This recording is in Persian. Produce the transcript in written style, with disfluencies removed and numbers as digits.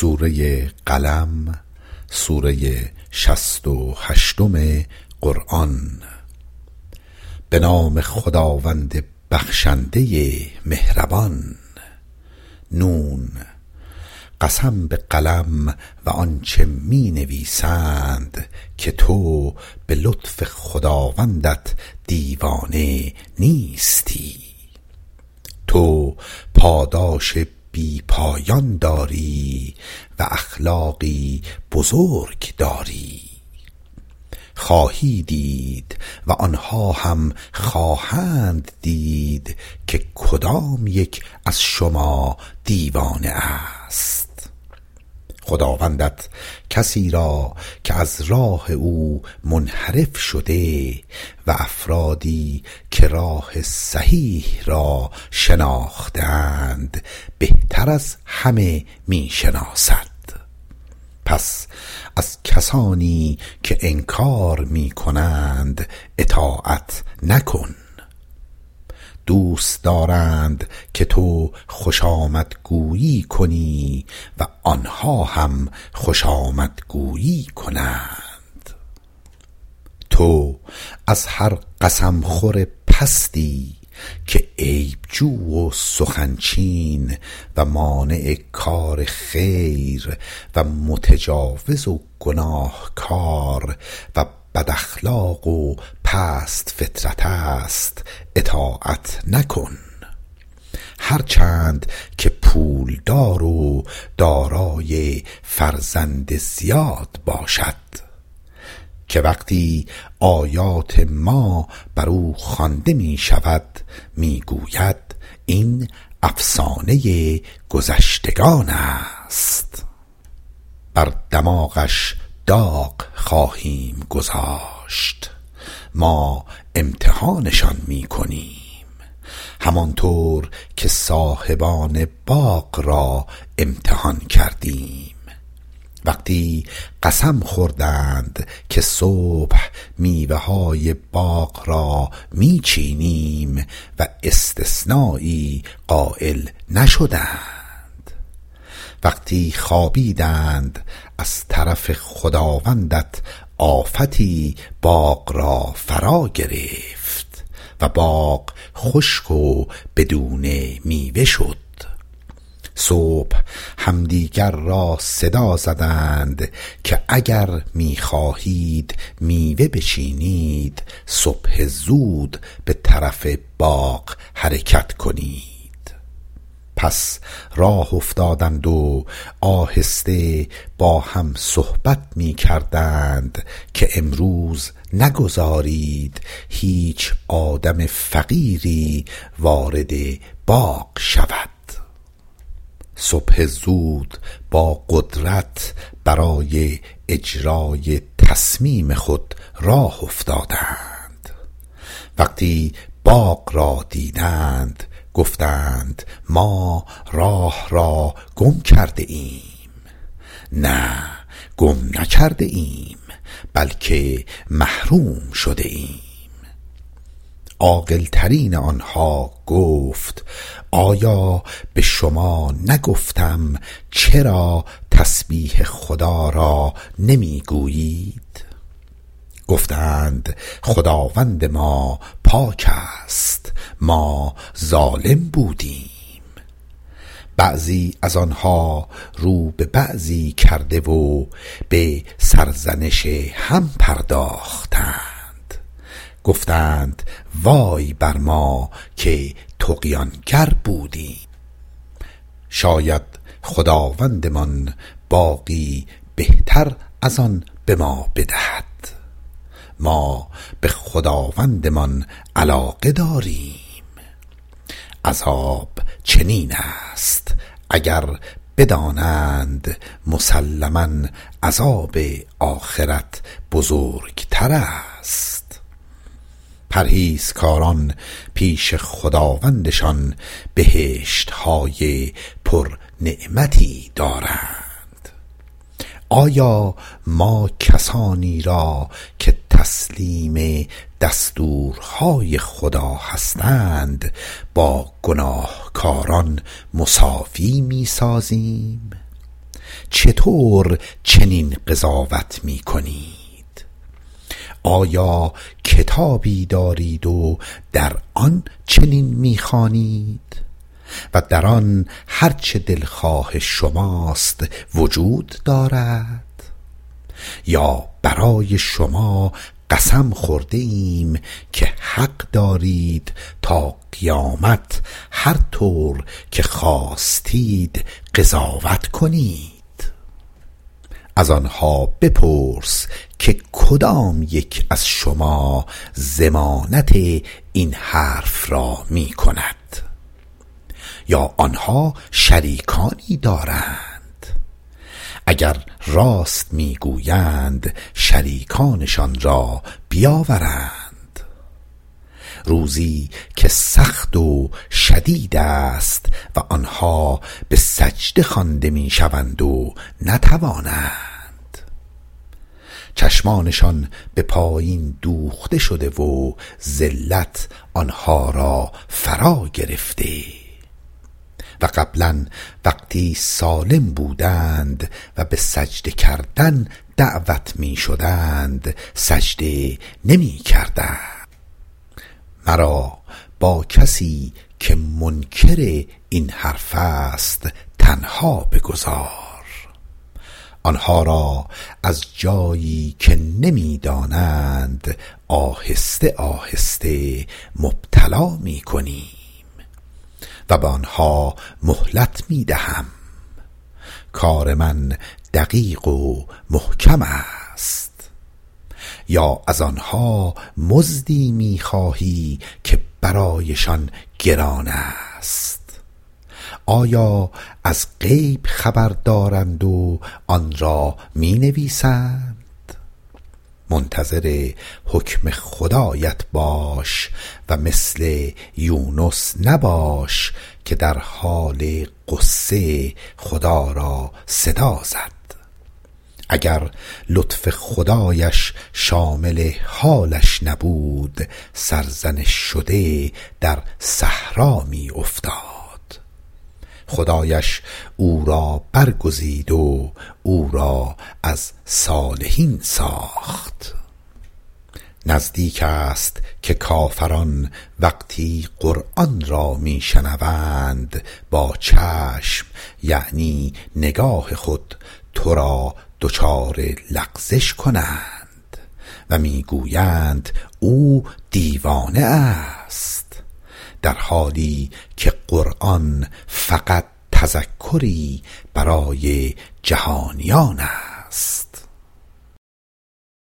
سوره قلم، سوره 68 قرآن. به نام خداوند بخشنده مهربان. نون. قسم به قلم و آنچه می نویسند که تو به لطف خداوندت دیوانه نیستی. تو پاداش بی پایان داری و اخلاقی بزرگ داری. خواهی دید و آنها هم خواهند دید که کدام یک از شما دیوانه است. خداوندت کسی را که از راه او منحرف شده و افرادی که راه صحیح را شناختند بهتر از همه می شناسد. پس از کسانی که انکار می کنند اطاعت نکن. دوست دارند که تو خوشامدگویی کنی و آنها هم خوشامدگویی کنند. تو از هر قسم خور پستی که عیبجو و سخنچین و مانع کار خیر و متجاوز و گناهکار و بد اخلاق و پست فطرت است اطاعت نکن. هرچند که پولدار و دارای فرزند زیاد باشد، که وقتی آیات ما بر او خوانده می شود می گوید این افسانه گذشتگان است. بر دماغش داغ خواهیم گذاشت، ما امتحانشان می کنیم، همانطور که صاحبان باغ را امتحان کردیم. وقتی قسم خوردند که صبح میوه های باغ را می چینیم و استثنایی قائل نشدند. وقتی خوابیدند از طرف خداوندت آفتی باغ را فرا گرفت و باغ خشک و بدون میوه شد. صبح همدیگر را صدا زدند که اگر می‌خواهید میوه بچینید صبح زود به طرف باغ حرکت کنید. پس راه افتادند و آهسته با هم صحبت می کردند که امروز نگذارید هیچ آدم فقیری وارد باغ شود. صبح زود با قدرت برای اجرای تصمیم خود راه افتادند. وقتی باغ را دیدند گفتند ما راه را گم کرده ایم. نه، گم نکرده ایم، بلکه محروم شده ایم. عاقل ترین آنها گفت آیا به شما نگفتم چرا تسبیح خدا را نمیگویید؟ گفتند خداوند ما پاک است، ما ظالم بودیم. بعضی از آنها رو به بعضی کرده و به سرزنش هم پرداختند. گفتند وای بر ما که طغیانگر بودیم. شاید خداوندمان باقی بهتر از آن به ما بدهد. ما به خداوندمان علاقه داریم. عذاب چنین است، اگر بدانند مسلماً عذاب آخرت بزرگتر است. پرهیزکاران پیش خداوندشان بهشت‌های پر نعمتی دارند. آیا ما کسانی را که تسلیم دستورهای خدا هستند با گناهکاران مساوی می سازیم؟ چطور چنین قضاوت می کنید؟ آیا کتابی دارید و در آن چنین می خوانید و در آن هرچه دلخواه شماست وجود دارد؟ یا برای شما قسم خورده ایم که حق دارید تا قیامت هر طور که خواستید قضاوت کنید؟ از آنها بپرس که کدام یک از شما ضمانت این حرف را می کند؟ یا آنها شریکانی دارند؟ اگر راست میگویند شریکانشان را بیاورند. روزی که سخت و شدید است و آنها به سجده خوانده میشوند و نتوانند. چشمانشان به پایین دوخته شده و ذلت آنها را فرا گرفته. و قبلا وقتی سالم بودند و به سجده کردن دعوت می شدند سجده نمی کردند. مرا با کسی که منکر این حرف است تنها بگذار. آنها را از جایی که نمی دانند آهسته آهسته مبتلا می کنی و به آنها مهلت می دهم. کار من دقیق و محکم است. یا از آنها مزدی می خواهی که برایشان گران است؟ آیا از غیب خبر دارند و آن را می نویسند؟ منتظر حکم خدایت باش و مثل یونس نباش که در حال غصه خدا را صدا زد. اگر لطف خدایش شامل حالش نبود سرزنش شده در صحرا می افتاد. خدایش او را برگزید و او را از صالحین ساخت. نزدیک است که کافران وقتی قرآن را می شنوند با چشم یعنی نگاه خود تو را دچار لغزش کنند و می گویند او دیوانه است، در حالی که قرآن فقط تذکری برای جهانیان است.